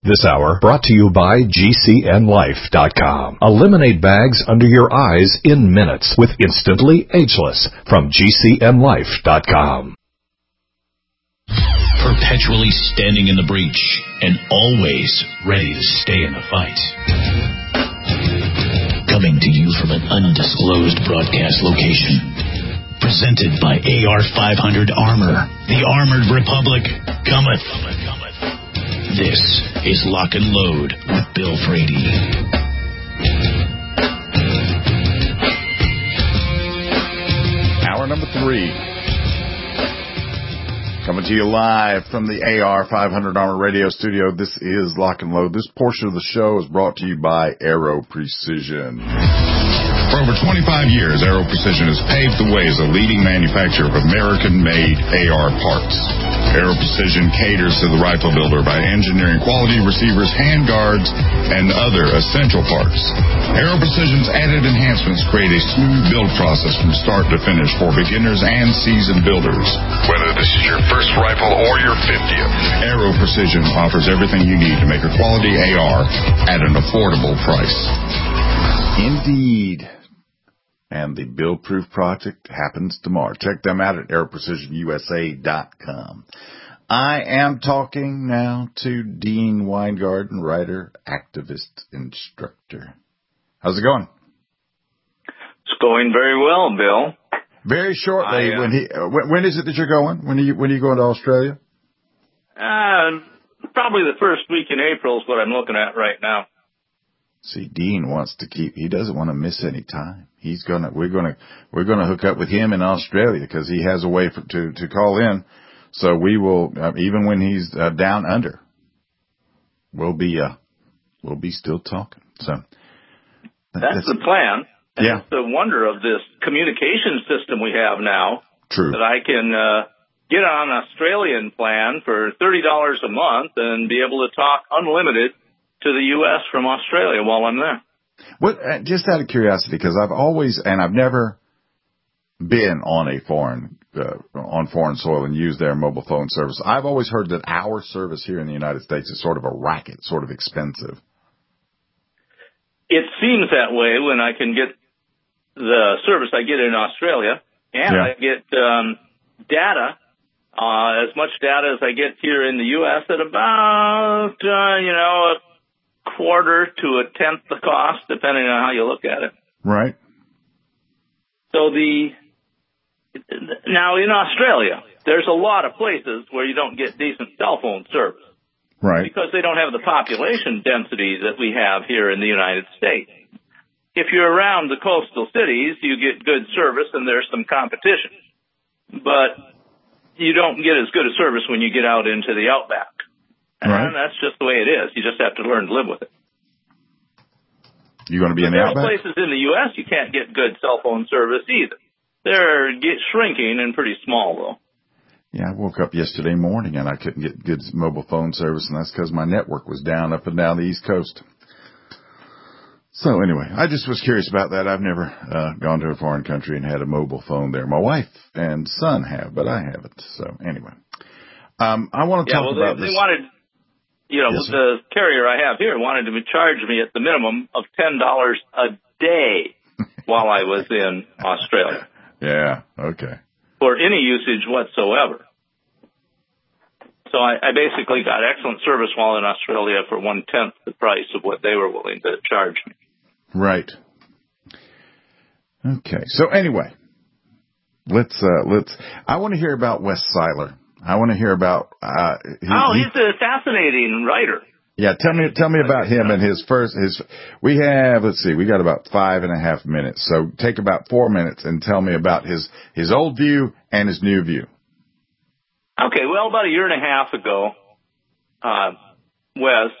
This hour brought to you by GCNLife.com. Eliminate bags under your eyes in minutes with Instantly Ageless from GCNLife.com. Perpetually standing in the breach and always ready to stay in the fight. Coming to you from an undisclosed broadcast location. Presented by AR-500 Armor. The Armored Republic cometh. This is Lock and Load with Bill Frady. Hour number 3. Coming to you live from the AR-500 Armor Radio Studio. This is Lock and Load. This portion of the show is brought to you by Aero Precision. For over 25 years, Aero Precision has paved the way as a leading manufacturer of American-made AR parts. Aero Precision caters to the rifle builder by engineering quality receivers, handguards, and other essential parts. Aero Precision's added enhancements create a smooth build process from start to finish for beginners and seasoned builders. Whether this is your first rifle or your 50th, Aero Precision offers everything you need to make a quality AR at an affordable price. Indeed. And the Build Proof project happens tomorrow. Check them out at aeroprecisionusa.com. I am talking now to Dean Weingarten, writer, activist, instructor. How's it going? It's going very well, Bill. Very shortly. When is it that you're going? When are you going to Australia? Probably the first week in April is what I'm looking at right now. See, Dean wants to he doesn't want to miss any time. We're gonna hook up with him in Australia because he has a way to call in. So we will, even when he's down under, we'll be still talking. So that's the plan. And yeah. It's the wonder of this communication system we have now. True. That I can get on an Australian plan for $30 a month and be able to talk unlimited to the U.S. from Australia while I'm there. What? Just out of curiosity, because I've never been on on foreign soil and used their mobile phone service. I've always heard that our service here in the United States is sort of a racket, sort of expensive. It seems that way when I can get the service I get in Australia, and I get data. As much data as I get here in the U.S. at about, a quarter to a tenth the cost, depending on how you look at it. Right. So now in Australia, there's a lot of places where you don't get decent cell phone service. Right. Because they don't have the population density that we have here in the United States. If you're around the coastal cities, you get good service and there's some competition. But you don't get as good a service when you get out into the outback. Right. And that's just the way it is. You just have to learn to live with it. You going to be in the outback? There are places in the U.S. you can't get good cell phone service either. They're shrinking and pretty small, though. Yeah, I woke up yesterday morning and I couldn't get good mobile phone service, and that's because my network was down up and down the East Coast. So anyway, I just was curious about that. I've never gone to a foreign country and had a mobile phone there. My wife and son have, but I haven't. So anyway, I want to talk about this. They wanted, yes, the carrier I have here wanted to charge me at the minimum of $10 a day while I was in Australia. Yeah, okay. For any usage whatsoever. So I basically got excellent service while in Australia for 1/10 the price of what they were willing to charge me. Right. Okay. So anyway, let's. I want to hear about Wes Seiler. I want to hear about. He's a fascinating writer. Yeah, tell me about him and his. We got about 5.5 minutes. So take about 4 minutes and tell me about his old view and his new view. Okay, well, about a year and a half ago, Wes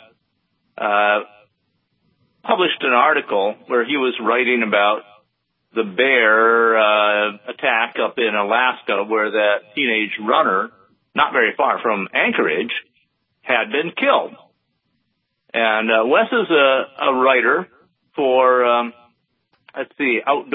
published an article where he was writing about the bear attack up in Alaska, where that teenage runner, not very far from Anchorage, had been killed. And Wes is a writer for,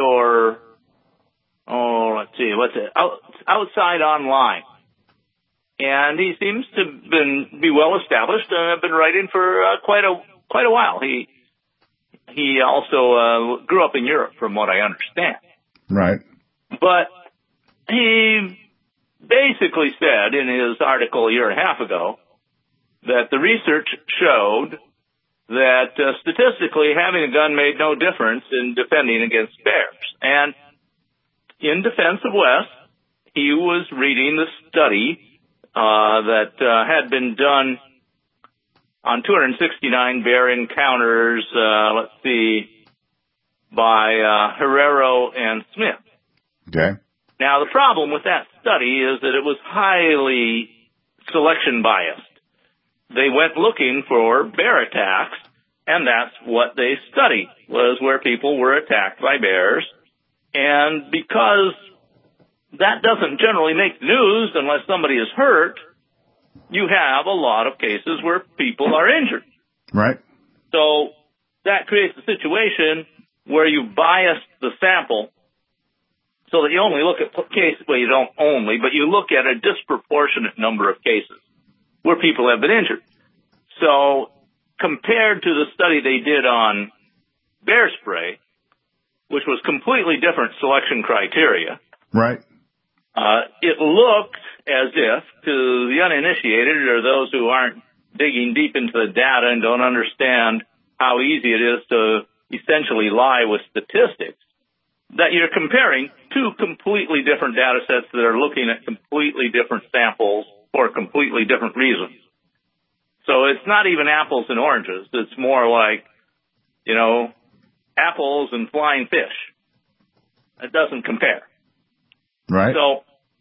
Outside Online. and he seems to be well established and have been writing for quite a while. He also grew up in Europe, from what I understand. Right. But he basically said in his article a year and a half ago that the research showed that statistically having a gun made no difference in defending against bears. And in defense of Wes, he was reading the study that had been done on 269 bear encounters, by Herrero and Smith. Okay. Now, the problem with that study is that it was highly selection biased. They went looking for bear attacks, and that's what they studied, was where people were attacked by bears. And because that doesn't generally make news unless somebody is hurt, you have a lot of cases where people are injured. Right. So that creates a situation where you bias the sample so that you only look at cases, well, you don't only, but you look at a disproportionate number of cases where people have been injured. So compared to the study they did on bear spray, which was completely different selection criteria, right, it looked as if, to the uninitiated or those who aren't digging deep into the data and don't understand how easy it is to essentially lie with statistics, that you're comparing two completely different data sets that are looking at completely different samples for completely different reasons. So it's not even apples and oranges. It's more like, apples and flying fish. It doesn't compare. Right. So,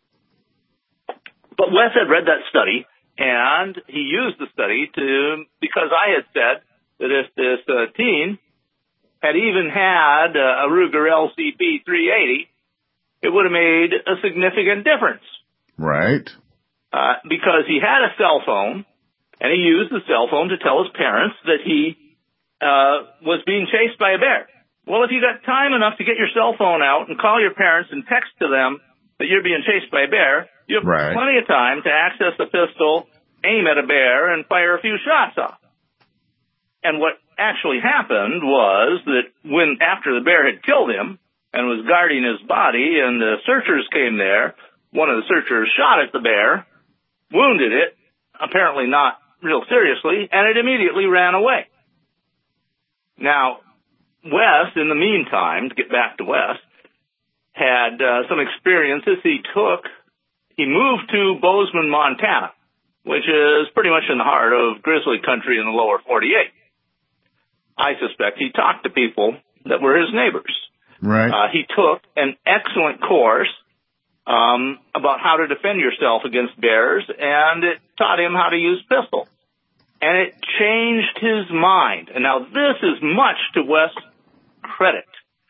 but Wes had read that study, and he used the study because I had said that if this teen had even had a Ruger LCP 380, it would have made a significant difference. Right. Because he had a cell phone, and he used the cell phone to tell his parents that he was being chased by a bear. Well, if you got time enough to get your cell phone out and call your parents and text to them that you're being chased by a bear, you have plenty of time to access the pistol, aim at a bear, and fire a few shots off. And what actually happened was that after the bear had killed him and was guarding his body and the searchers came there, one of the searchers shot at the bear, wounded it, apparently not real seriously, and it immediately ran away. Now, Wes, in the meantime, to get back to Wes, had some experiences. He moved to Bozeman, Montana, which is pretty much in the heart of grizzly country in the lower 48. I suspect he talked to people that were his neighbors. Right. He took an excellent course about how to defend yourself against bears, and it taught him how to use pistols. And it changed his mind. And now this is much to Wes' credit.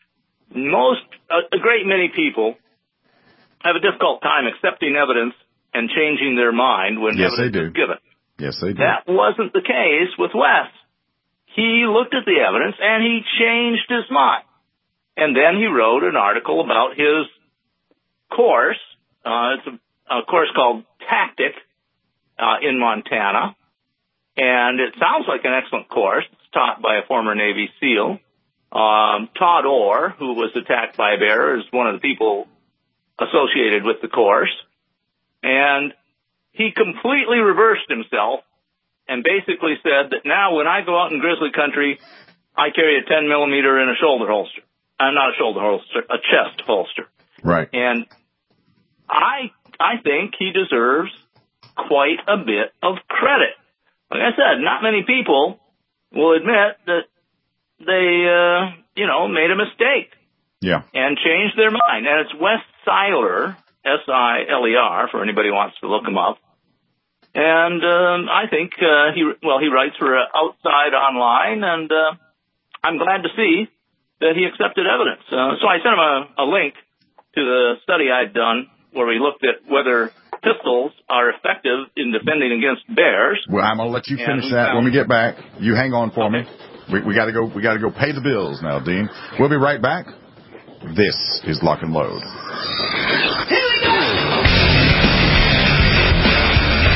A great many people have a difficult time accepting evidence and changing their mind when evidence is given. Yes, they do. That wasn't the case with Wes. He looked at the evidence and he changed his mind. And then he wrote an article about his course. It's a course called Tactic in Montana. And it sounds like an excellent course. It's taught by a former Navy SEAL. Todd Orr, who was attacked by a bear, is one of the people associated with the course. And he completely reversed himself and basically said that now when I go out in grizzly country, I carry a 10 millimeter in a shoulder holster. Not a shoulder holster, a chest holster. Right. And I think he deserves quite a bit of credit. Like I said, not many people will admit that they, made a mistake. Yeah. And changed their mind. And it's Wes Siler, S-I-L-E-R, for anybody who wants to look him up. And I think he writes for Outside Online, and I'm glad to see that he accepted evidence. So I sent him a link to the study I'd done where we looked at whether pistols are effective in defending against bears. Well, I'm going to let you finish that when we get back. You hang on for me. We got to go. We got to go pay the bills now, Dean. We'll be right back. This is Lock and Load. Here we go!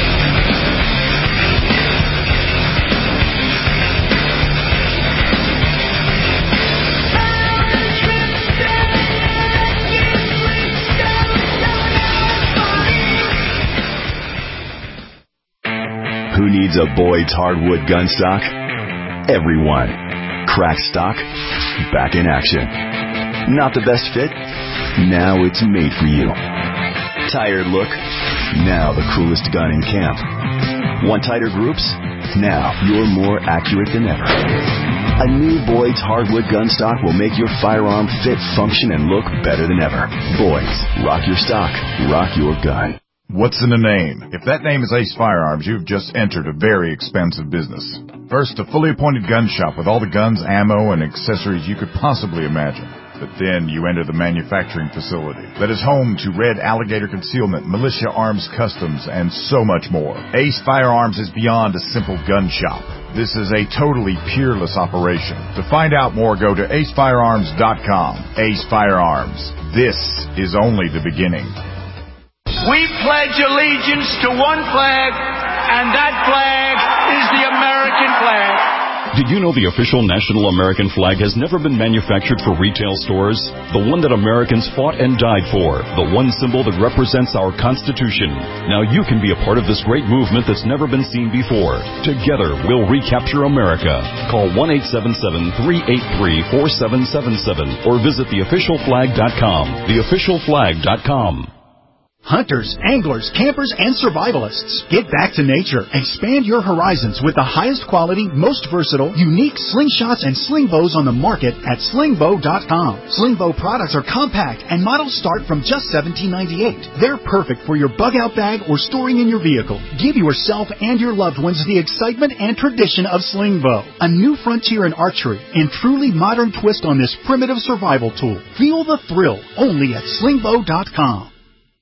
needs a Boyd's hardwood gun stock? Everyone. Cracked stock? Back in action. Not the best fit? Now it's made for you. Tired look? Now the coolest gun in camp. Want tighter groups? Now you're more accurate than ever. A new Boyd's hardwood gun stock will make your firearm fit, function, and look better than ever. Boyd's. Rock your stock. Rock your gun. What's in a name? If that name is Ace Firearms, you've just entered a very expensive business. First, a fully appointed gun shop with all the guns, ammo, and accessories you could possibly imagine. But then you enter the manufacturing facility that is home to Red Alligator Concealment, Militia Arms Customs, and so much more. Ace Firearms is beyond a simple gun shop. This is a totally peerless operation. To find out more, go to acefirearms.com. Ace Firearms. This is only the beginning. We pledge allegiance to one flag, and that flag is the American flag. Did you know the official national American flag has never been manufactured for retail stores? The one that Americans fought and died for. The one symbol that represents our Constitution. Now you can be a part of this great movement that's never been seen before. Together, we'll recapture America. Call 1-877-383-4777 or visit theofficialflag.com. Theofficialflag.com. Hunters, anglers, campers, and survivalists. Get back to nature. Expand your horizons with the highest quality, most versatile, unique slingshots and sling bows on the market at slingbow.com. Slingbow products are compact and models start from just $17.98. They're perfect for your bug-out bag or storing in your vehicle. Give yourself and your loved ones the excitement and tradition of Slingbow, a new frontier in archery and truly modern twist on this primitive survival tool. Feel the thrill only at slingbow.com.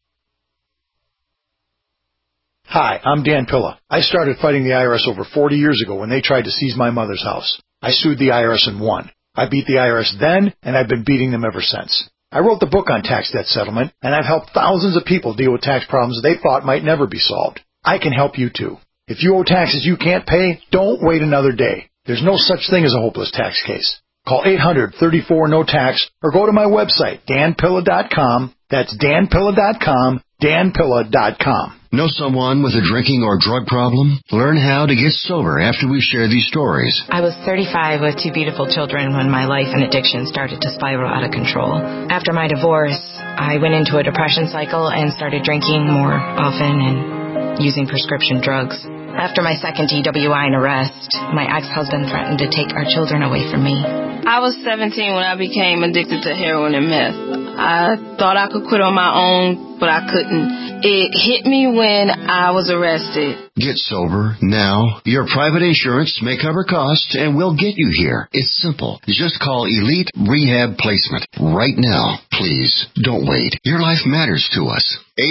Hi, I'm Dan Pilla. I started fighting the IRS over 40 years ago when they tried to seize my mother's house. I sued the IRS and won. I beat the IRS then, and I've been beating them ever since. I wrote the book on tax debt settlement, and I've helped thousands of people deal with tax problems they thought might never be solved. I can help you too. If you owe taxes you can't pay, don't wait another day. There's no such thing as a hopeless tax case. Call 800-34-NO-TAX or go to my website, danpilla.com. That's danpilla.com, danpilla.com. Know someone with a drinking or drug problem? Learn how to get sober after we share these stories. I was 35 with two beautiful children when my life and addiction started to spiral out of control. After my divorce, I went into a depression cycle and started drinking more often and using prescription drugs. After my second DWI and arrest, my ex-husband threatened to take our children away from me. I was 17 when I became addicted to heroin and meth. I thought I could quit on my own, but I couldn't. It hit me when I was arrested. Get sober now. Your private insurance may cover costs and we'll get you here. It's simple. Just call Elite Rehab Placement right now. Please, don't wait. Your life matters to us.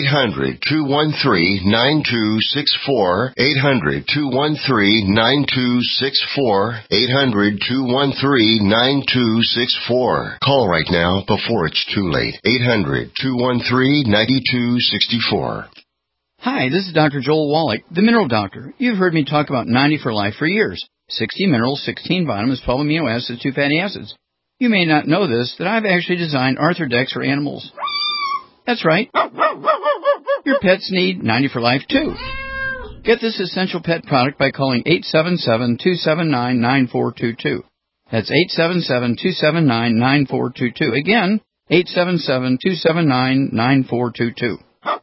800-213-9264. 800-213-9264. 800-213-9264. Call right now before it's too late. 800-213-9264. Hi, this is Dr. Joel Wallach, the Mineral Doctor. You've heard me talk about 90 for Life for years. 60 minerals, 16 vitamins, 12 amino acids, 2 fatty acids. You may not know this, that I've actually designed Arthrodex for animals. That's right. Your pets need 90 for Life, too. Get this essential pet product by calling 877-279-9422. That's 877-279-9422. Again, 877-279-9422.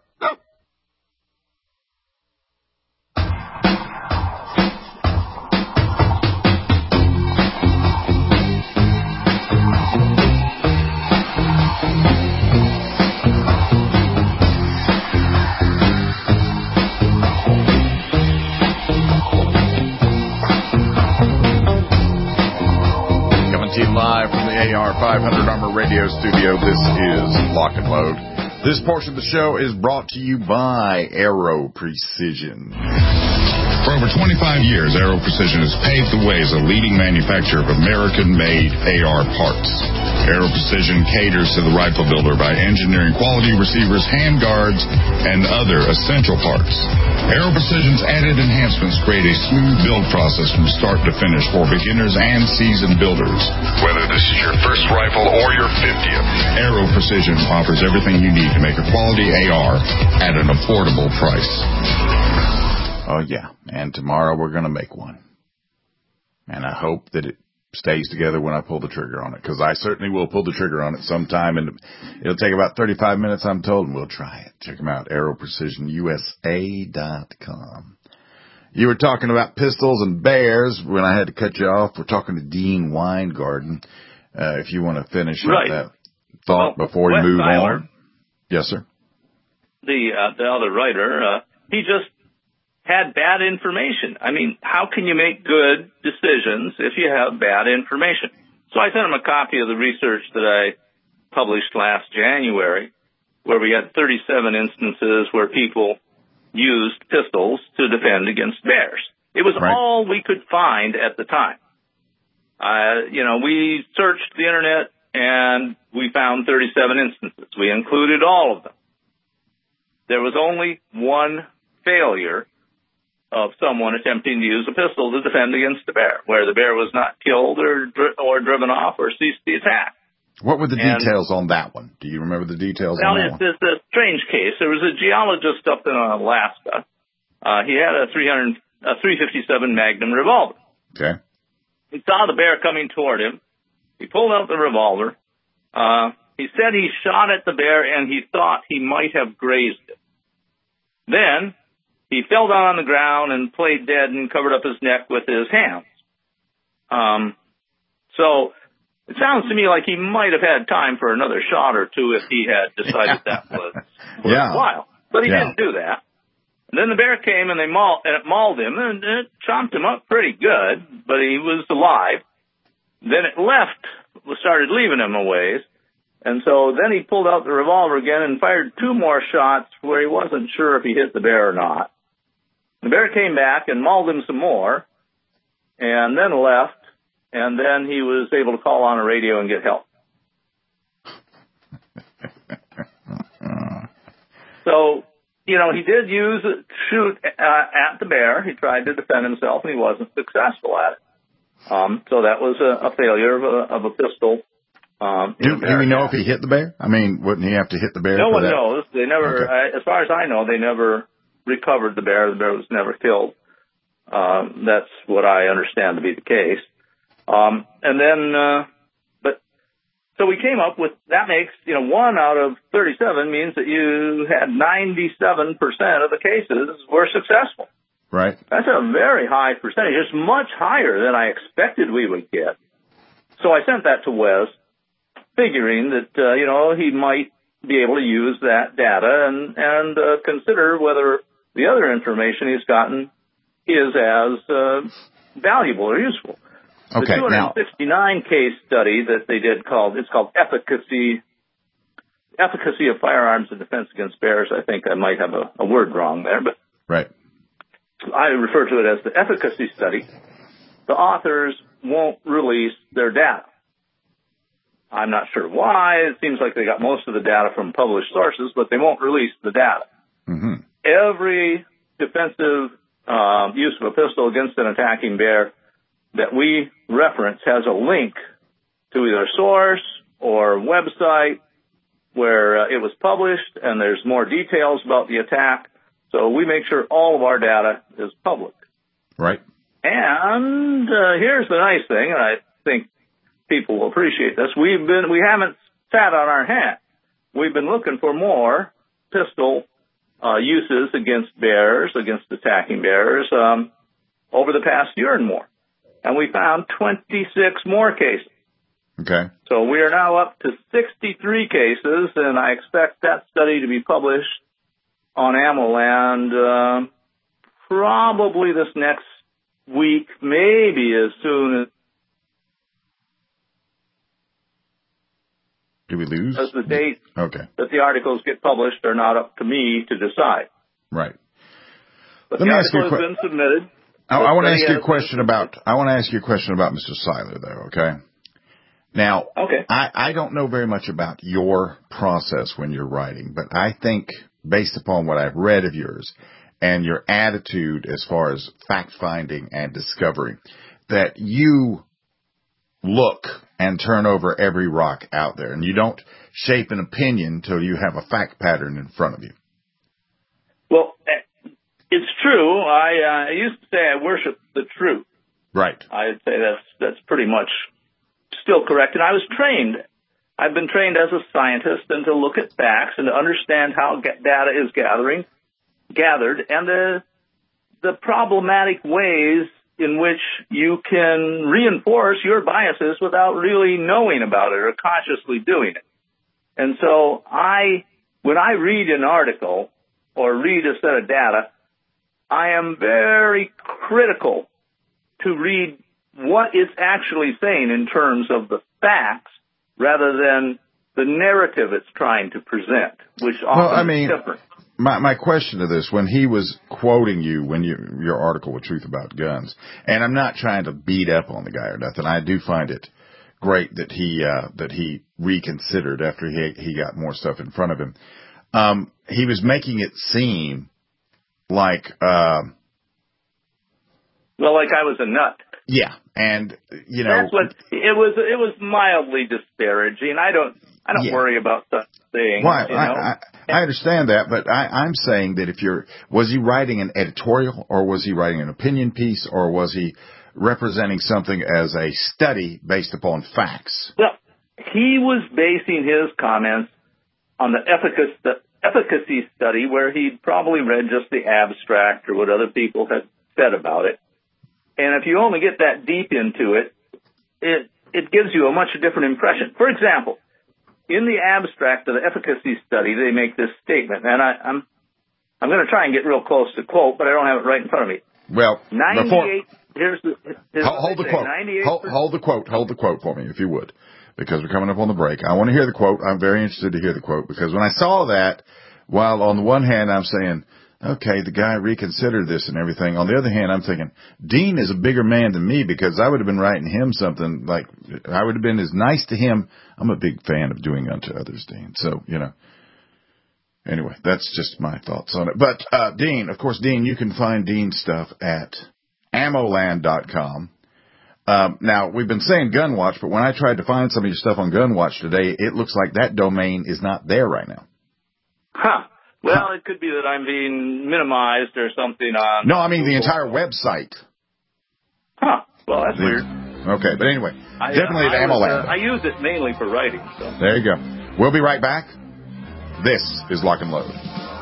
Live from the AR 500 Armor Radio Studio, this is Lock and Load. This portion of the show is brought to you by Aero Precision. For over 25 years, Aero Precision has paved the way as a leading manufacturer of American-made AR parts. Aero Precision caters to the rifle builder by engineering quality receivers, handguards, and other essential parts. Aero Precision's added enhancements create a smooth build process from start to finish for beginners and seasoned builders. Whether this is your first rifle or your 50th, Aero Precision offers everything you need to make a quality AR at an affordable price. Oh, yeah. And tomorrow we're going to make one. And I hope that it stays together when I pull the trigger on it, because I certainly will pull the trigger on it sometime, and it'll take about 35 minutes, I'm told, and we'll try it. Check them out, AeroPrecisionUSA.com. You were talking about pistols and bears when I had to cut you off. We're talking to Dean Weingarten. If you want to finish up that thought before you move on. Yes, sir. The other writer, he just had bad information. I mean, how can you make good decisions if you have bad information? So I sent him a copy of the research that I published last January, where we had 37 instances where people used pistols to defend against bears. It was all we could find at the time. We searched the internet and we found 37 instances. We included all of them. There was only one failure of someone attempting to use a pistol to defend against a bear, where the bear was not killed or driven off or ceased the attack. What were the details on that one? Do you remember the details on that one? It's a strange case. There was a geologist up in Alaska. He had a 357 Magnum revolver. Okay. He saw the bear coming toward him. He pulled out the revolver. He said he shot at the bear and he thought he might have grazed it. Then he fell down on the ground and played dead and covered up his neck with his hands. So it sounds to me like he might have had time for another shot or two if he had decided that was worthwhile. But he didn't do that. And then the bear came and it mauled him and it chomped him up pretty good, but he was alive. Then it started leaving him a ways. And so then he pulled out the revolver again and fired 2 more shots where he wasn't sure if he hit the bear or not. The bear came back and mauled him some more and then left, and then he was able to call on a radio and get help. So, he did shoot at the bear. He tried to defend himself, and he wasn't successful at it. So that was a failure of a pistol. Do we know if he hit the bear? I mean, wouldn't he have to hit the bear? No one knows. They never, as far as I know, they never recovered the bear. The bear was never killed. That's what I understand to be the case. So we came up with, that makes, 1 out of 37 means that you had 97% of the cases were successful. Right. That's a very high percentage. It's much higher than I expected we would get. So I sent that to Wes, figuring that, he might be able to use that data and consider whether the other information he's gotten is as valuable or useful. Okay, the 269 case study that they did called Efficacy of Firearms in Defense Against Bears. I think I might have a word wrong there, but I refer to it as the efficacy study. The authors won't release their data. I'm not sure why. It seems like they got most of the data from published sources, but they won't release the data. Mm-hmm. Every defensive use of a pistol against an attacking bear that we reference has a link to either source or website where it was published, and there's more details about the attack. So we make sure all of our data is public. Right. And here's the nice thing, and I think people will appreciate this. We haven't sat on our hands. We've been looking for more pistol uses against bears, against attacking bears, over the past year and more. And we found 26 more cases. Okay. So we are now up to 63 cases, and I expect that study to be published on AmmoLand probably this next week, maybe as soon as... Do we lose? As the date that the articles get published are not up to me to decide. Right. But the article has been submitted. I want to ask you a question about Mr. Seiler, though, okay? Now, I don't know very much about your process when you're writing, but I think based upon what I've read of yours and your attitude as far as fact-finding and discovery, that you look and turn over every rock out there, and you don't shape an opinion until you have a fact pattern in front of you. Well, it's true. I used to say I worship the truth. Right. I'd say that's pretty much still correct. And I've been trained as a scientist and to look at facts and to understand how data is gathered and the problematic ways in which you can reinforce your biases without really knowing about it or consciously doing it. And so when I read an article or read a set of data, I am very critical to read what it's actually saying in terms of the facts rather than the narrative it's trying to present, which often is different. My question to this, when he was quoting you, your article with Truth About Guns, and I'm not trying to beat up on the guy or nothing. I do find it great that he reconsidered after he got more stuff in front of him. He was making it seem like, like I was a nut. Yeah, and that's what it was. It was mildly disparaging. I don't worry about such things. Why? I understand that, but I'm saying that was he writing an editorial, or was he writing an opinion piece, or was he representing something as a study based upon facts? Well, he was basing his comments on the efficacy study, where he'd probably read just the abstract or what other people had said about it. And if you only get that deep into it, it gives you a much different impression. For example, in the abstract of the efficacy study, they make this statement, and I'm going to try and get real close to quote, but I don't have it right in front of me. Well, 98. Hold the quote. Hold the quote for me, if you would, because we're coming up on the break. I want to hear the quote. I'm very interested to hear the quote, because when I saw that, while on the one hand I'm saying, okay, the guy reconsidered this and everything. On the other hand, I'm thinking, Dean is a bigger man than me, because I would have been writing him something like, I would have been as nice to him. I'm a big fan of doing unto others, Dean. So, anyway, that's just my thoughts on it. But, Dean, you can find Dean's stuff at ammoland.com. Now, we've been saying Gunwatch, but when I tried to find some of your stuff on Gunwatch today, it looks like that domain is not there right now. Huh. Well, it could be that I'm being minimized or something on... No, I mean the entire website. Huh. Well, that's weird. Okay, but anyway, definitely at AmmoLand. I use it mainly for writing. So. There you go. We'll be right back. This is Lock and Load.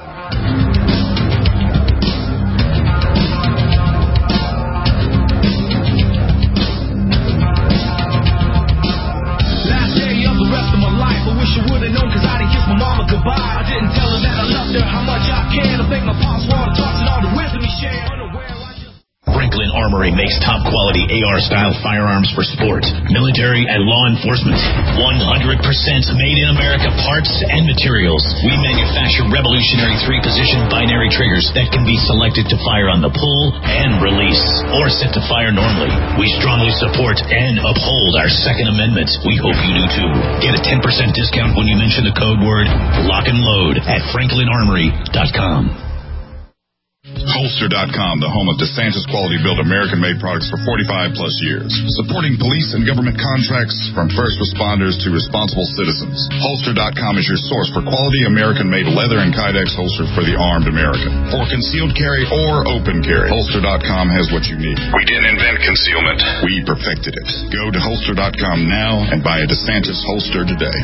Last day of the rest of my life, I wish I would have known, because I didn't kiss my mama goodbye. I didn't tell her that I loved her, how much I cared. I think my pops wanted to talk and all the wisdom he shared. Franklin Armory makes top-quality AR-style firearms for sport, military, and law enforcement. 100% made-in-America parts and materials. We manufacture revolutionary 3-position binary triggers that can be selected to fire on the pull and release, or set to fire normally. We strongly support and uphold our Second Amendment. We hope you do too. Get a 10% discount when you mention the code word Lock and Load at FranklinArmory.com. Holster.com, the home of DeSantis quality built American-made products for 45 plus years. Supporting police and government contracts from first responders to responsible citizens. Holster.com is your source for quality American-made leather and Kydex holsters for the armed American. For concealed carry or open carry, Holster.com has what you need. We didn't invent concealment. We perfected it. Go to Holster.com now and buy a DeSantis holster today.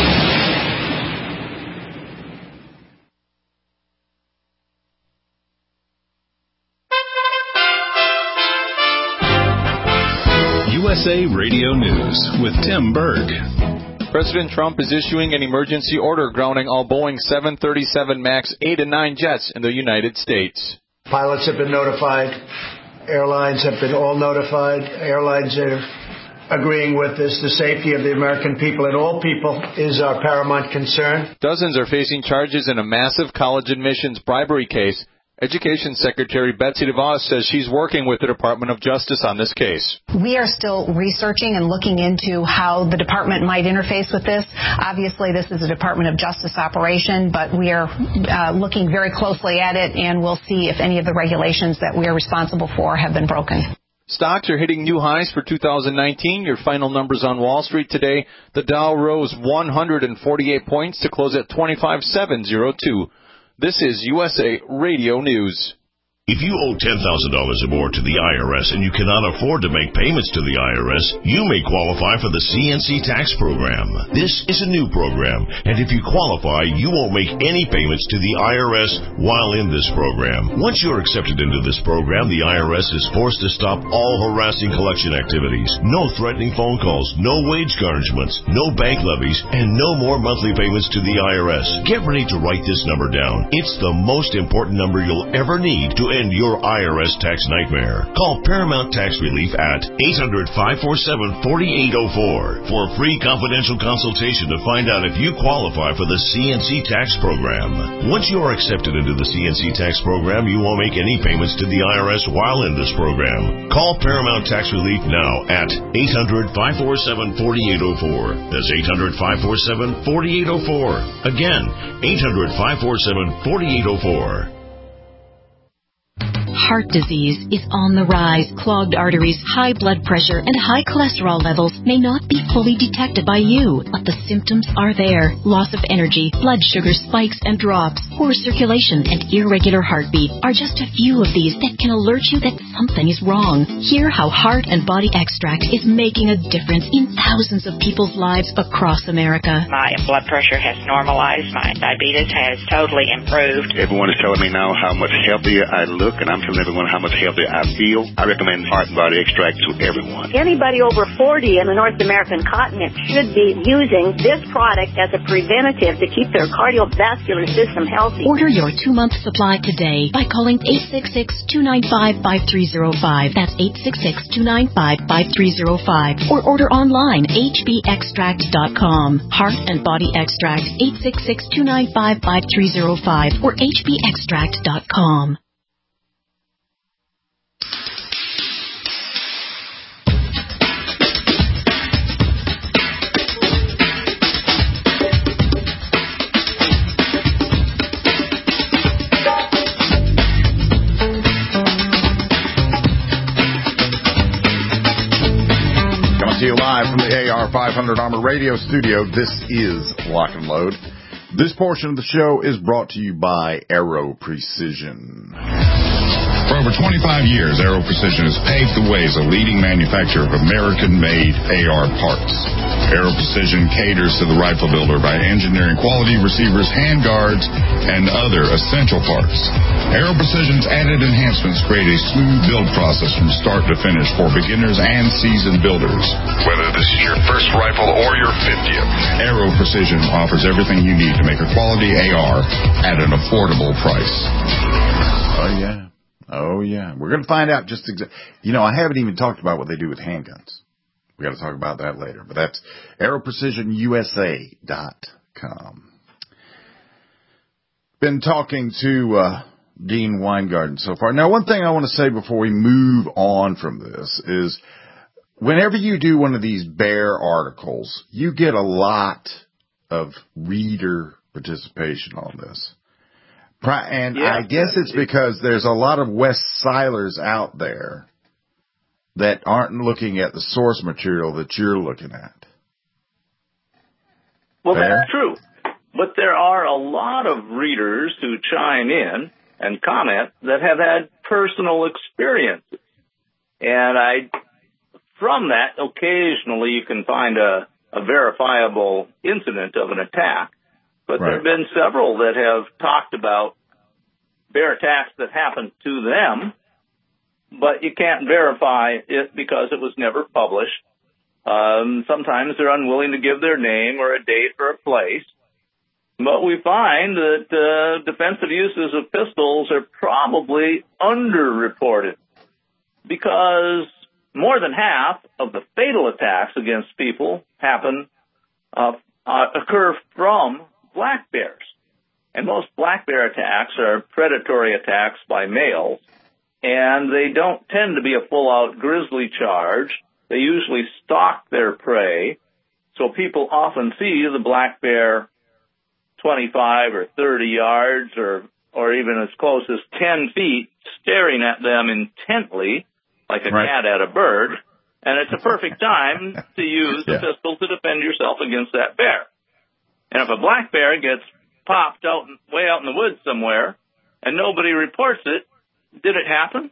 USA Radio News with Tim Berg. President Trump is issuing an emergency order grounding all Boeing 737 MAX 8 and 9 jets in the United States. Pilots have been notified. Airlines have been all notified. Airlines are agreeing with this. The safety of the American people and all people is our paramount concern. Dozens are facing charges in a massive college admissions bribery case. Education Secretary Betsy DeVos says she's working with the Department of Justice on this case. We are still researching and looking into how the department might interface with this. Obviously, this is a Department of Justice operation, but we are looking very closely at it, and we'll see if any of the regulations that we are responsible for have been broken. Stocks are hitting new highs for 2019. Your final numbers on Wall Street today. The Dow rose 148 points to close at 25,702. This is USA Radio News. If you owe $10,000 or more to the IRS and you cannot afford to make payments to the IRS, you may qualify for the CNC tax program. This is a new program, and if you qualify, you won't make any payments to the IRS while in this program. Once you're accepted into this program, the IRS is forced to stop all harassing collection activities. No threatening phone calls, no wage garnishments, no bank levies, and no more monthly payments to the IRS. Get ready to write this number down. It's the most important number you'll ever need to end your IRS tax nightmare. Call Paramount Tax Relief at 800-547-4804 for a free confidential consultation to find out if you qualify for the CNC tax program. Once you are accepted into the CNC tax program, you won't make any payments to the IRS while in this program. Call Paramount Tax Relief now at 800-547-4804. That's 800-547-4804. Again, 800-547-4804. Heart disease is on the rise. Clogged arteries, high blood pressure, and high cholesterol levels may not be fully detected by you, but the symptoms are there. Loss of energy, blood sugar spikes and drops, poor circulation, and irregular heartbeat are just a few of these that can alert you that something is wrong. Hear how Heart and Body Extract is making a difference in thousands of people's lives across America. My blood pressure has normalized. My diabetes has totally improved. Everyone is telling me now how much healthier I look, and I'm telling everyone how much healthier I feel. I recommend Heart and Body Extract to everyone. Anybody over 40 in the North American continent should be using this product as a preventative to keep their cardiovascular system healthy. Order your 2-month supply today by calling 866-295-5305. That's 866-295-5305. Or order online, hbextract.com. Heart and Body Extract, 866-295-5305 or hbextract.com. To you live from the AR 500 Armor Radio Studio, this is Lock and Load. This portion of the show is brought to you by Aero Precision. For over 25 years, Aero Precision has paved the way as a leading manufacturer of American-made AR parts. Aero Precision caters to the rifle builder by engineering quality receivers, handguards, and other essential parts. Aero Precision's added enhancements create a smooth build process from start to finish for beginners and seasoned builders. Whether this is your first rifle or your 50th, Aero Precision offers everything you need to make a quality AR at an affordable price. Oh, yeah. Oh, yeah. We're going to find out just exactly. I haven't even talked about what they do with handguns. We got to talk about that later. But that's AeroPrecisionUSA.com. Been talking to Dean Weingarten so far. Now, one thing I want to say before we move on from this is whenever you do one of these bear articles, you get a lot of reader participation on this. And yeah, I guess it's because there's a lot of West Silers out there that aren't looking at the source material that you're looking at. Well, that's true. But there are a lot of readers who chime in and comment that have had personal experiences. And from that, occasionally you can find a verifiable incident of an attack. But there have been several that have talked about bear attacks that happened to them, but you can't verify it because it was never published. Sometimes they're unwilling to give their name or a date or a place. But we find that defensive uses of pistols are probably underreported because more than half of the fatal attacks against people occur from black bears. And most black bear attacks are predatory attacks by males, and they don't tend to be a full-out grizzly charge. They usually stalk their prey, so people often see the black bear 25 or 30 yards or even as close as 10 feet staring at them intently like a cat at a bird, and it's a perfect time to use a pistol to defend yourself against that bear. And if a black bear gets popped way out in the woods somewhere and nobody reports it, did it happen?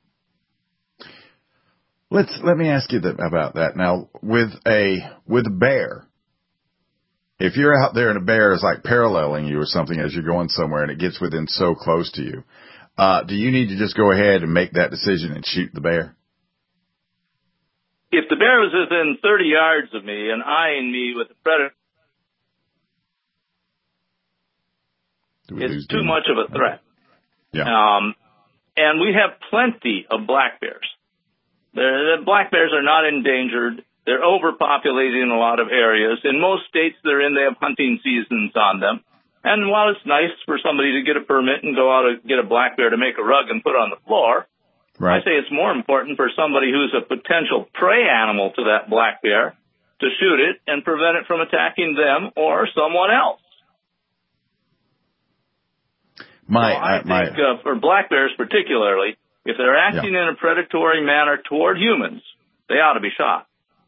Let me ask you about that. Now, with a bear, if you're out there and a bear is like paralleling you or something as you're going somewhere and it gets within so close to you, do you need to just go ahead and make that decision and shoot the bear? If the bear was within 30 yards of me and eyeing me with a predator, it's too much of a threat. Yeah. And we have plenty of black bears. The black bears are not endangered. They're overpopulating a lot of areas. In most states they're in, they have hunting seasons on them. And while it's nice for somebody to get a permit and go out and get a black bear to make a rug and put on the floor, right. I say it's more important for somebody who's a potential prey animal to that black bear to shoot it and prevent it from attacking them or someone else. I think for black bears particularly, if they're acting in a predatory manner toward humans, they ought to be shot.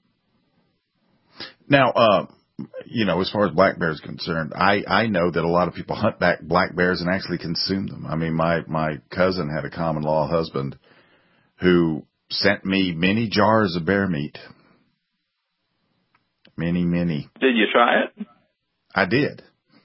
Now, as far as black bears are concerned, I know that a lot of people hunt back black bears and actually consume them. I mean, my cousin had a common law husband who sent me many jars of bear meat. Many. Did you try it? I did.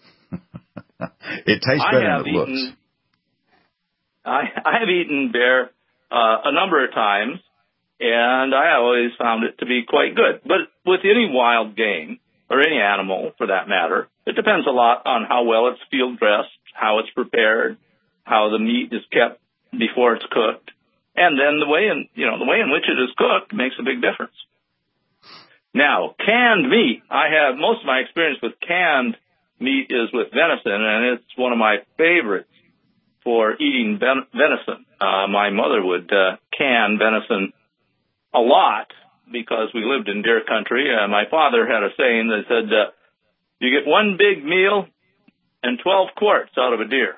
It tastes better than it looks. I have eaten bear a number of times, and I always found it to be quite good. But with any wild game, or any animal for that matter, it depends a lot on how well it's field dressed, how it's prepared, how the meat is kept before it's cooked, and then the way in which it is cooked makes a big difference. Now, canned meat, most of my experience with canned meat is with venison, and it's one of my favorites for eating venison. My mother would can venison a lot because we lived in deer country. My father had a saying that said, you get one big meal and 12 quarts out of a deer.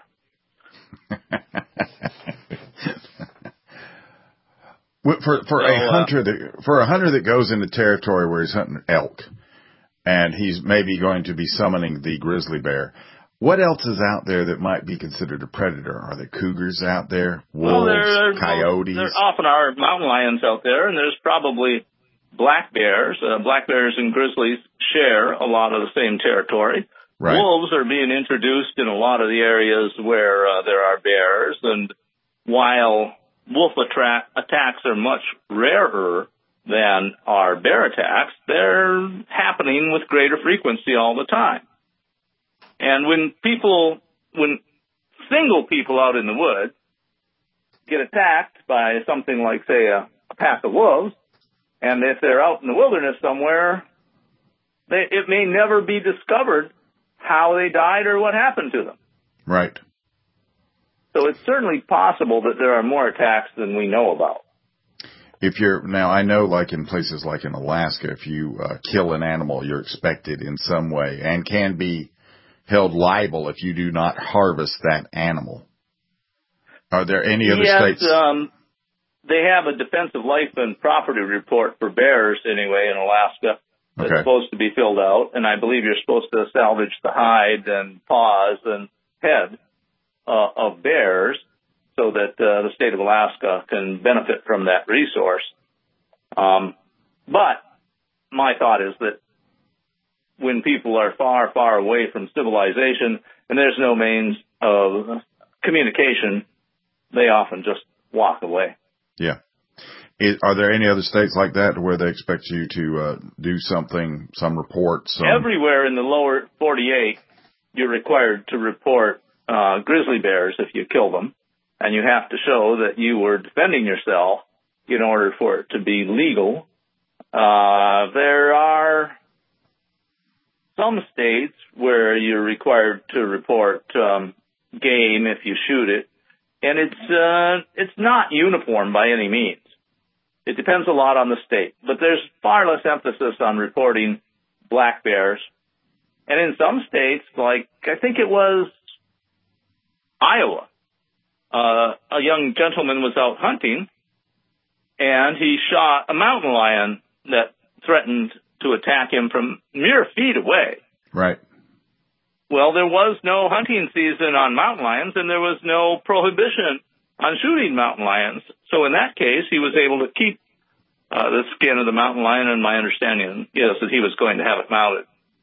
For a hunter that goes into territory where he's hunting elk, and he's maybe going to be summoning the grizzly bear, what else is out there that might be considered a predator? Are there cougars out there? Wolves, coyotes? There often are mountain lions out there, and there's probably black bears. Black bears and grizzlies share a lot of the same territory. Right. Wolves are being introduced in a lot of the areas where there are bears, and while wolf attacks are much rarer than our bear attacks, they're happening with greater frequency all the time. And when single people out in the woods get attacked by something like, say, a pack of wolves, and if they're out in the wilderness somewhere, it may never be discovered how they died or what happened to them. Right. So it's certainly possible that there are more attacks than we know about. Now I know like in places like in Alaska, if you kill an animal, you're expected in some way and can be held liable if you do not harvest that animal. Are there any other states? They have a defensive life and property report for bears anyway in Alaska that's supposed to be filled out, and I believe you're supposed to salvage the hide and paws and head of bears so that the state of Alaska can benefit from that resource. But my thought is that when people are far, far away from civilization and there's no means of communication, they often just walk away. Yeah. Are there any other states like that where they expect you to do something, some reports? Everywhere in the lower 48, you're required to report grizzly bears if you kill them, and you have to show that you were defending yourself in order for it to be legal. There are some states where you're required to report game if you shoot it, and it's not uniform by any means. It depends a lot on the state, but there's far less emphasis on reporting black bears. And in some states, like I think it was Iowa, a young gentleman was out hunting, and he shot a mountain lion that threatened to attack him from mere feet away. Right. Well, there was no hunting season on mountain lions, and there was no prohibition on shooting mountain lions. So in that case, he was able to keep the skin of the mountain lion, and my understanding is that he was going to have it mounted.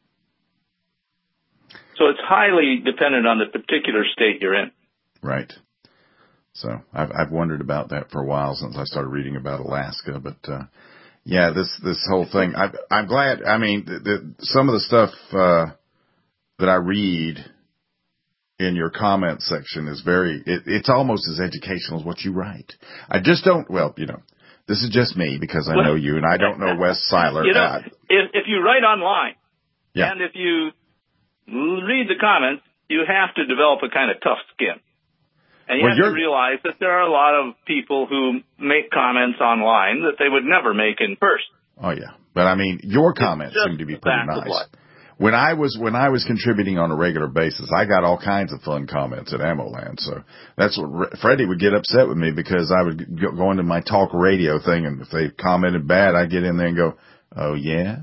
So it's highly dependent on the particular state you're in. Right. So I've wondered about that for a while since I started reading about Alaska. But, yeah, this whole thing, I'm glad. I mean, some of the stuff that I read in your comment section is it's almost as educational as what you write. I just don't, this is just me because I know you and I don't know Wes Seiler. If you write online yeah. and if you read the comments, you have to develop a kind of tough skin. And you have to realize that there are a lot of people who make comments online that they would never make in person. Oh, yeah. But, I mean, your comments seem to be pretty nice. When I was contributing on a regular basis, I got all kinds of fun comments at AmmoLand. So that's what Freddie would get upset with me because I would go into my talk radio thing, and if they commented bad, I'd get in there and go, oh, yeah?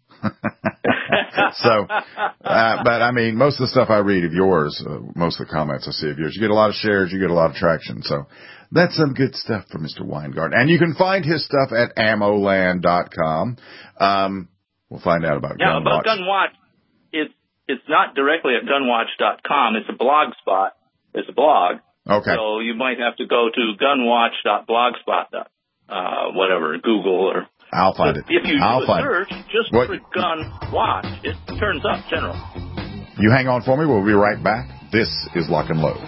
So, but I mean, most of the stuff I read of yours, most of the comments I see of yours, you get a lot of shares, you get a lot of traction. So that's some good stuff for Mr. Weingart. And you can find his stuff at ammoland.com. We'll find out about Gunwatch. About Gunwatch, it's not directly at gunwatch.com. It's a blog spot. It's a blog. Okay. So you might have to go to gunwatch.blogspot, whatever, Google or. I'll find it. If you do a search, just for Gunwatch, it turns up general. You hang on for me. We'll be right back. This is Lock and Load.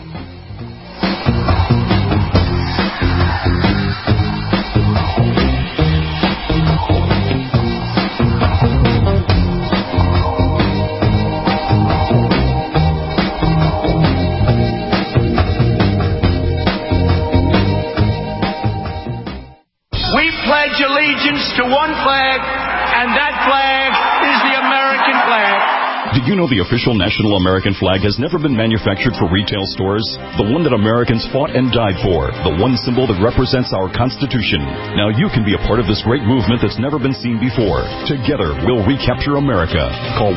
Allegiance to one flag, and that flag is the American flag. Did you know the official national American flag has never been manufactured for retail stores? The one that Americans fought and died for. The one symbol that represents our Constitution. Now you can be a part of this great movement that's never been seen before. Together, we'll recapture America. Call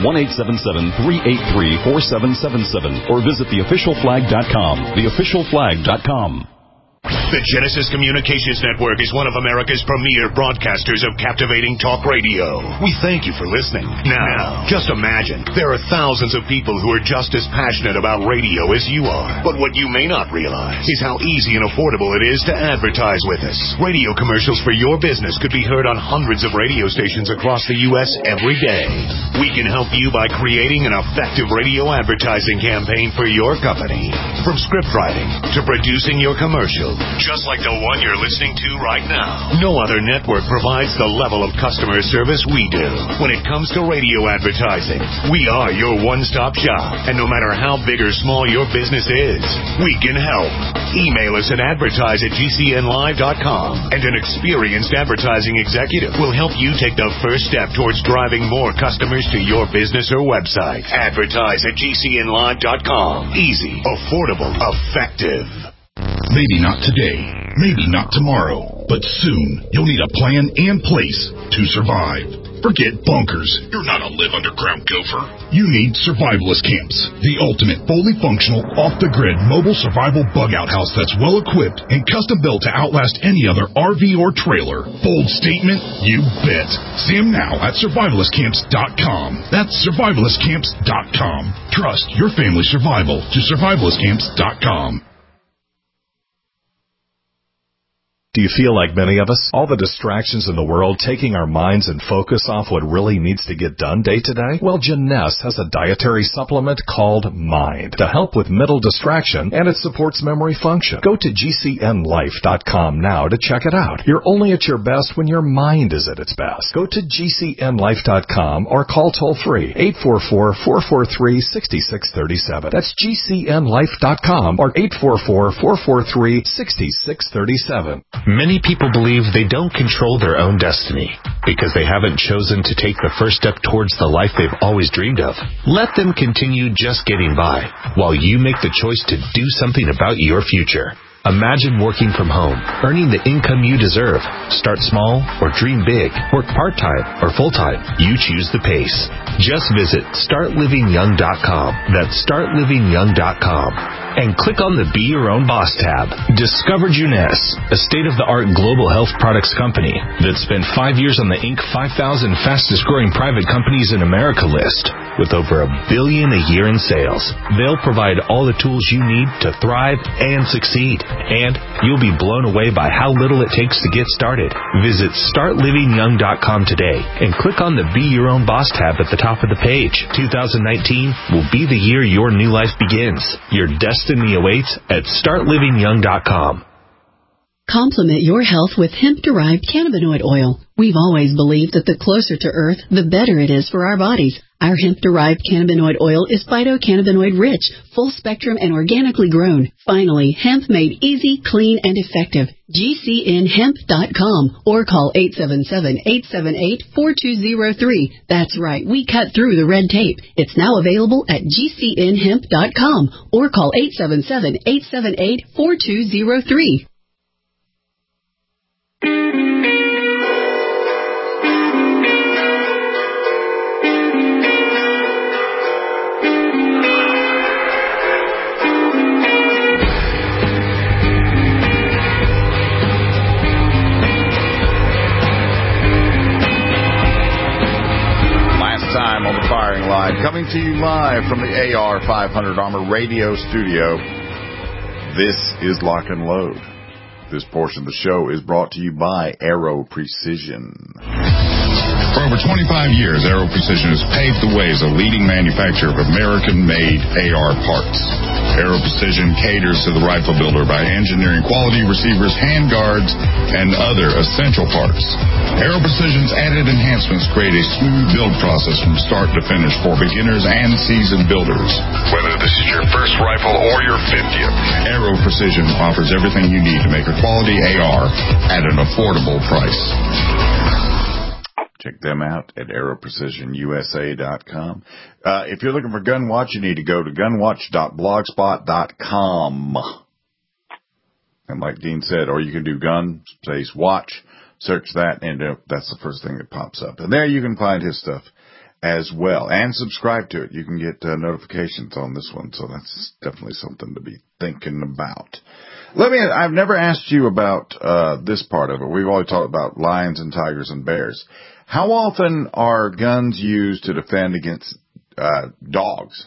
1-877-383-4777 or visit theofficialflag.com. Theofficialflag.com. The Genesis Communications Network is one of America's premier broadcasters of captivating talk radio. We thank you for listening. Now, just imagine, there are thousands of people who are just as passionate about radio as you are. But what you may not realize is how easy and affordable it is to advertise with us. Radio commercials for your business could be heard on hundreds of radio stations across the U.S. every day. We can help you by creating an effective radio advertising campaign for your company. From script writing to producing your commercial, just like the one you're listening to right now. No other network provides the level of customer service we do. When it comes to radio advertising, we are your one-stop shop. And no matter how big or small your business is, we can help. Email us at advertise@gcnlive.com, and an experienced advertising executive will help you take the first step towards driving more customers to your business or website. Advertise@gcnlive.com. Easy, affordable, effective. Maybe not today, maybe not tomorrow, but soon you'll need a plan and place to survive. Forget bunkers. You're not a live underground gopher. You need survivalist camps, the ultimate fully functional, off-the-grid mobile survival bug-out house that's well-equipped and custom-built to outlast any other RV or trailer. Bold statement? You bet. See them now at survivalistcamps.com. That's survivalistcamps.com. Trust your family's survival to survivalistcamps.com. Do you feel like many of us? All the distractions in the world taking our minds and focus off what really needs to get done day to day? Well, Jeunesse has a dietary supplement called Mind to help with mental distraction, and it supports memory function. Go to GCNlife.com now to check it out. You're only at your best when your mind is at its best. Go to GCNlife.com or call toll-free 844-443-6637. That's GCNlife.com or 844-443-6637. Many people believe they don't control their own destiny because they haven't chosen to take the first step towards the life they've always dreamed of. Let them continue just getting by while you make the choice to do something about your future. Imagine working from home, earning the income you deserve. Start small or dream big. Work part-time or full-time. You choose the pace. Just visit StartLivingYoung.com. That's StartLivingYoung.com. and click on the Be Your Own Boss tab. Discover Jeunesse, a state-of-the-art global health products company that spent 5 years on the Inc. 5,000 fastest-growing private companies in America list. With over $1 billion a year in sales, they'll provide all the tools you need to thrive and succeed. And you'll be blown away by how little it takes to get started. Visit startlivingyoung.com today and click on the Be Your Own Boss tab at the top of the page. 2019 will be the year your new life begins. Your destiny awaits at startlivingyoung.com. Complement your health with hemp-derived cannabinoid oil. We've always believed that the closer to Earth, the better it is for our bodies. Our hemp-derived cannabinoid oil is phytocannabinoid rich, full-spectrum, and organically grown. Finally, hemp made easy, clean, and effective. GCNhemp.com or call 877-878-4203. That's right, we cut through the red tape. It's now available at GCNhemp.com or call 877-878-4203. Time on the firing line, coming to you live from the AR 500 Armor radio studio. This is Lock and Load. This portion of the show is brought to you by Aero Precision. For over 25 years, Aero Precision has paved the way as a leading manufacturer of American-made AR parts. Aero Precision caters to the rifle builder by engineering quality receivers, handguards, and other essential parts. Aero Precision's added enhancements create a smooth build process from start to finish for beginners and seasoned builders. Whether this is your first rifle or your 50th, Aero Precision offers everything you need to make a quality AR at an affordable price. Check them out at aeroprecisionusa.com. If you're looking for Gunwatch, you need to go to gunwatch.blogspot.com. And like Dean said, or you can do gun space watch, search that, and that's the first thing that pops up. And there you can find his stuff as well. And subscribe to it. You can get notifications on this one, so that's definitely something to be thinking about. I've never asked you about this part of it. We've always talked about lions and tigers and bears. How often are guns used to defend against dogs?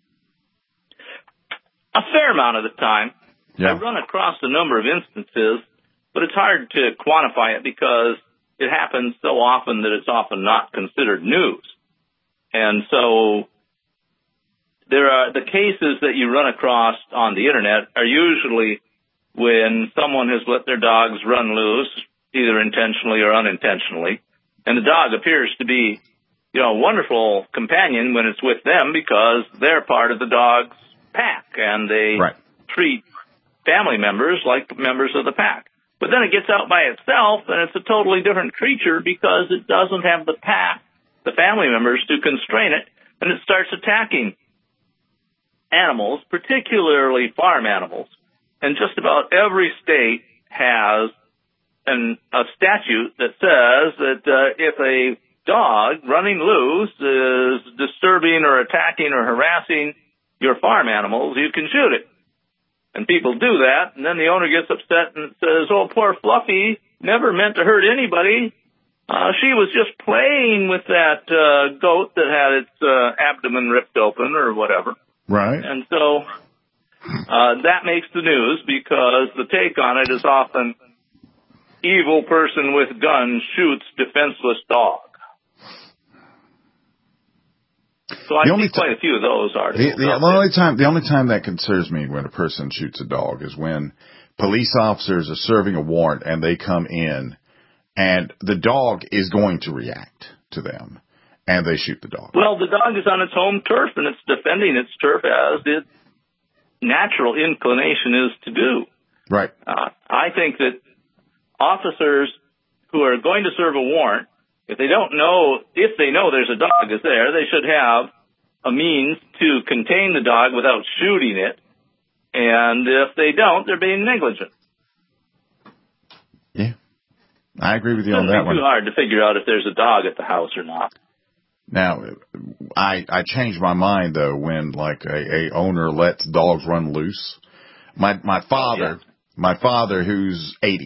A fair amount of the time. Yeah. I run across a number of instances, but it's hard to quantify it because it happens so often that it's often not considered news. And so there are the cases that you run across on the Internet are usually when someone has let their dogs run loose, either intentionally or unintentionally, and the dog appears to be, a wonderful companion when it's with them because they're part of the dog's pack, and they treat family members like members of the pack. But then it gets out by itself, and it's a totally different creature because it doesn't have the pack, the family members, to constrain it, and it starts attacking animals, particularly farm animals. And just about every state has a statute that says that if a dog running loose is disturbing or attacking or harassing your farm animals, you can shoot it. And people do that, and then the owner gets upset and says, "Oh, poor Fluffy, never meant to hurt anybody. She was just playing with that goat that had its abdomen ripped open," or whatever. Right. And so that makes the news because the take on it is often evil person with gun shoots defenseless dog. So I see quite a few of those articles. The only time that concerns me when a person shoots a dog is when police officers are serving a warrant and they come in and the dog is going to react to them and they shoot the dog. Well, the dog is on its home turf and it's defending its turf as its natural inclination is to do. Right. I think that officers who are going to serve a warrant, if they know there's a dog is there, they should have a means to contain the dog without shooting it. And if they don't, they're being negligent. Yeah. I agree with you on that one. It's too hard to figure out if there's a dog at the house or not. Now, I changed my mind though when like a owner lets dogs run loose. My father, who's 80,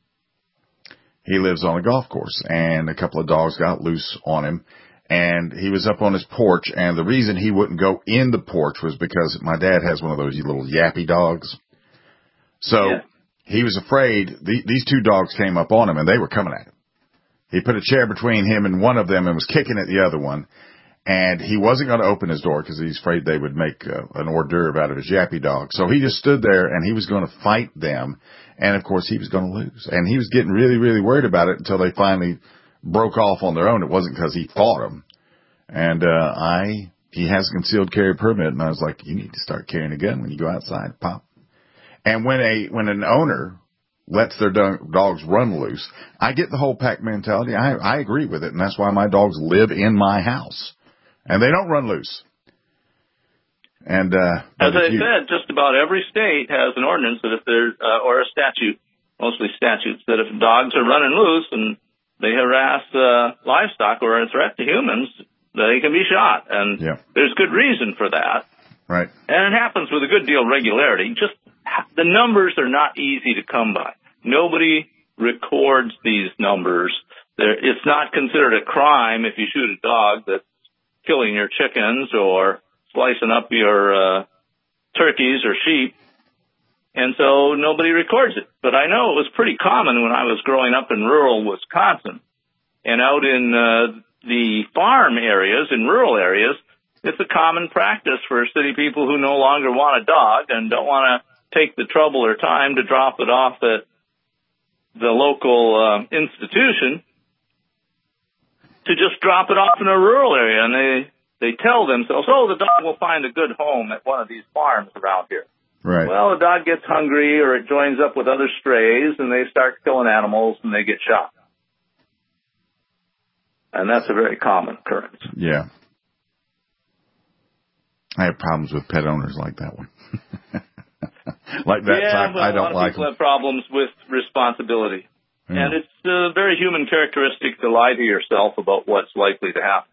he lives on a golf course, and a couple of dogs got loose on him, and he was up on his porch, and the reason he wouldn't go in the porch was because my dad has one of those little yappy dogs. So he was afraid these two dogs came up on him, and they were coming at him. He put a chair between him and one of them and was kicking at the other one. And he wasn't going to open his door because he's afraid they would make an hors d'oeuvre out of his yappy dog. So he just stood there and he was going to fight them. And of course he was going to lose. And he was getting really, really worried about it until they finally broke off on their own. It wasn't because he fought them. And he has a concealed carry permit. And I was like, you need to start carrying a gun when you go outside, Pop. And when an owner lets their dogs run loose, I get the whole pack mentality. I agree with it. And that's why my dogs live in my house. And they don't run loose. And as I said, just about every state has an ordinance that if there's or a statute, mostly statutes, that if dogs are running loose and they harass livestock or are a threat to humans, they can be shot. And there's good reason for that. Right. And it happens with a good deal of regularity. Just the numbers are not easy to come by. Nobody records these numbers. It's not considered a crime if you shoot a dog that's killing your chickens or slicing up your turkeys or sheep. And so nobody records it. But I know it was pretty common when I was growing up in rural Wisconsin. And out in the farm areas, in rural areas, it's a common practice for city people who no longer want a dog and don't want to take the trouble or time to drop it off at the local institution, to just drop it off in a rural area. And they tell themselves, oh, the dog will find a good home at one of these farms around here. Right. Well, the dog gets hungry or it joins up with other strays and they start killing animals and they get shot. And that's a very common occurrence. Yeah. I have problems with pet owners like that one. Like that type, well, I don't like them. A lot of people have problems with responsibility. Yeah. And it's a very human characteristic to lie to yourself about what's likely to happen.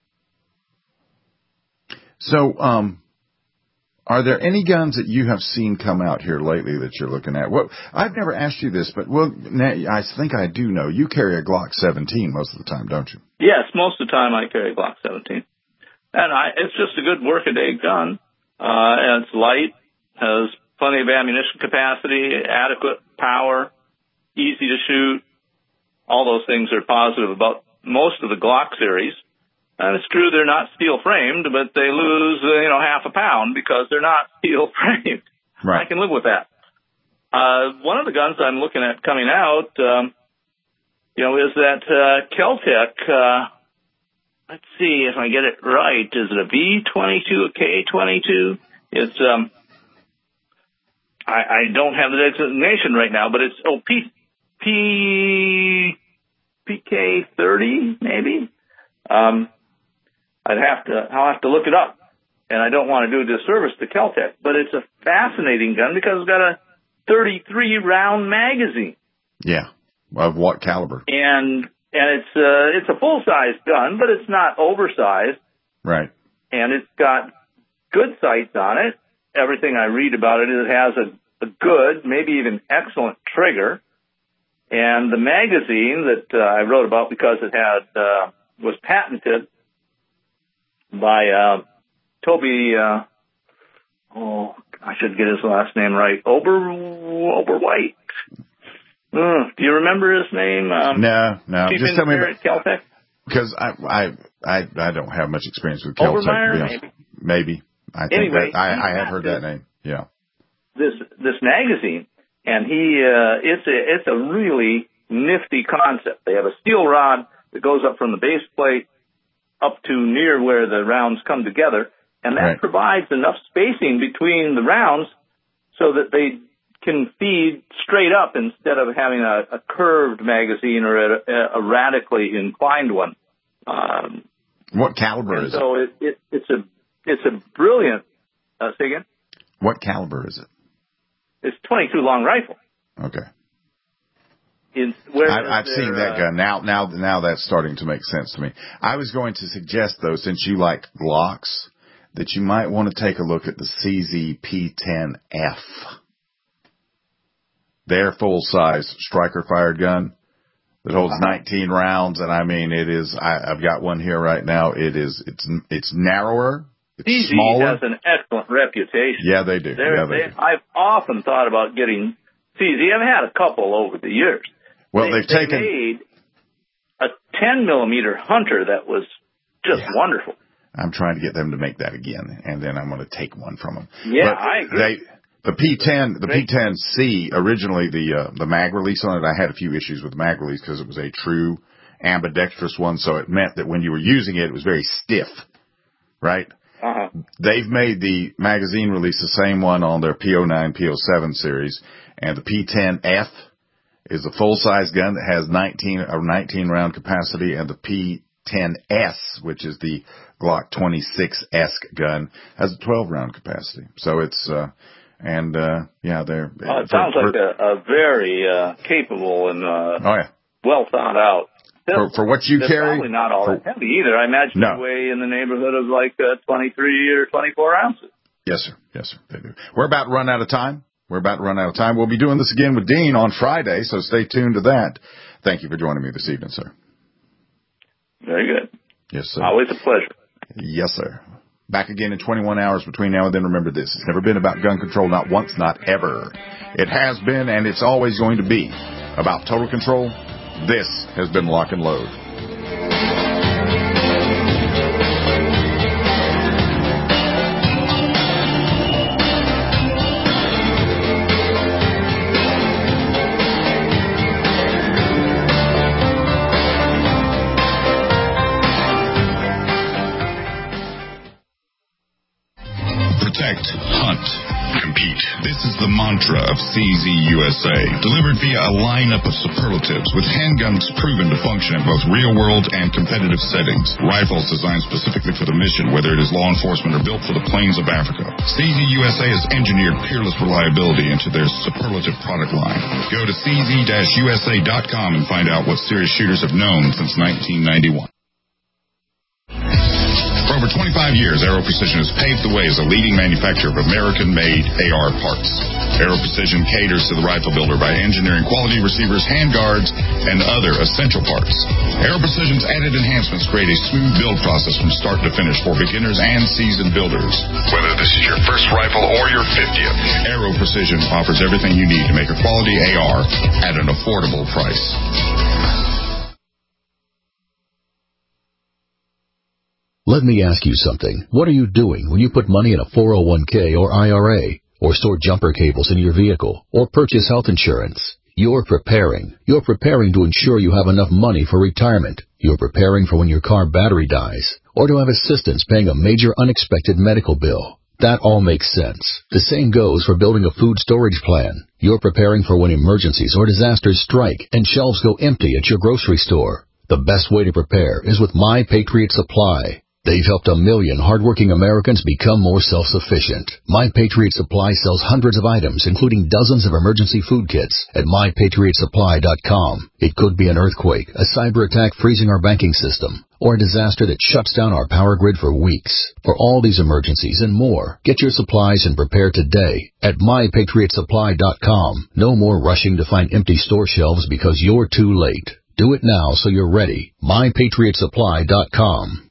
So, are there any guns that you have seen come out here lately that you're looking at? Well, I've never asked you this, but I think I do know. You carry a Glock 17 most of the time, don't you? Yes, most of the time I carry a Glock 17. And it's just a good workaday gun. And it's light, has plenty of ammunition capacity, adequate power, easy to shoot. All those things are positive about most of the Glock series. And it's true they're not steel framed, but they lose, half a pound because they're not steel framed. Right. I can live with that. One of the guns I'm looking at coming out, is that Kel-Tec. Let's see if I get it right. Is it a V22, a K22? It's I don't have the designation right now, but it's PK30 maybe. I'll have to look it up, and I don't want to do a disservice to Kel-Tec, but it's a fascinating gun because it's got a 33 round magazine. Yeah. Of what caliber? And it's a full size gun, but it's not oversized. Right. And it's got good sights on it. Everything I read about it, it has a good, maybe even excellent trigger. And the magazine that I wrote about because it was patented by Toby, I should get his last name right, Oberwhite. Do you remember his name? No. Just tell me about Kel-Tec. Because I don't have much experience with Kel-Tec. Maybe. I think I have heard that name. Yeah. This magazine, and it's a really nifty concept. They have a steel rod that goes up from the base plate up to near where the rounds come together, and that provides enough spacing between the rounds so that they can feed straight up instead of having a curved magazine or a radically inclined one. What caliber is it? So it's a brilliant. Say again? What caliber is it? It's 22 long rifle. Okay. I've seen that gun. Now that's starting to make sense to me. I was going to suggest, though, since you like Glocks, that you might want to take a look at the CZ P10F. Their full-size striker-fired gun that holds 19 rounds, and I mean, it is. I've got one here right now. It's narrower. It's smaller. CZ has an excellent reputation. Yeah, they do. I've often thought about getting CZ. I've had a couple over the years. Well, they made a 10-millimeter Hunter that was just wonderful. I'm trying to get them to make that again, and then I'm going to take one from them. Yeah, I agree. The P10C, originally the mag release on it, I had a few issues with the mag release because it was a true ambidextrous one, so it meant that when you were using it, it was very stiff, right? Uh-huh. They've made the magazine release the same one on their P09, P07 series, and the P10F is a full-size gun that has 19 round capacity, and the P10S, which is the Glock 26-esque gun, has a 12 round capacity. So it's, they're. It sounds like a very capable and well thought out. For what you carry? Probably not all that heavy either. I imagine they weigh in the neighborhood of like 23 or 24 ounces. Yes, sir. They do. We're about to run out of time. We'll be doing this again with Dean on Friday, so stay tuned to that. Thank you for joining me this evening, sir. Very good. Yes, sir. Always a pleasure. Yes, sir. Back again in 21 hours between now and then. Remember this. It's never been about gun control, not once, not ever. It has been, and it's always going to be about total control. This has been Lock and Load. Protect, hunt, compete. This is the mantra of CZ USA, delivered via a lineup of superlatives with handguns proven to function in both real-world and competitive settings. Rifles designed specifically for the mission, whether it is law enforcement or built for the plains of Africa. CZ USA has engineered peerless reliability into their superlative product line. Go to cz-usa.com and find out what serious shooters have known since 1991. For over 25 years, Aero Precision has paved the way as a leading manufacturer of American-made AR parts. Aero Precision caters to the rifle builder by engineering quality receivers, handguards, and other essential parts. Aero Precision's added enhancements create a smooth build process from start to finish for beginners and seasoned builders. Whether this is your first rifle or your 50th, Aero Precision offers everything you need to make a quality AR at an affordable price. Let me ask you something. What are you doing when you put money in a 401k or IRA, or store jumper cables in your vehicle, or purchase health insurance? You're preparing. You're preparing to ensure you have enough money for retirement. You're preparing for when your car battery dies, or to have assistance paying a major unexpected medical bill. That all makes sense. The same goes for building a food storage plan. You're preparing for when emergencies or disasters strike and shelves go empty at your grocery store. The best way to prepare is with My Patriot Supply. They've helped 1 million hardworking Americans become more self-sufficient. My Patriot Supply sells hundreds of items, including dozens of emergency food kits at MyPatriotSupply.com. It could be an earthquake, a cyber attack freezing our banking system, or a disaster that shuts down our power grid for weeks. For all these emergencies and more, get your supplies and prepare today at MyPatriotSupply.com. No more rushing to find empty store shelves because you're too late. Do it now so you're ready. MyPatriotSupply.com.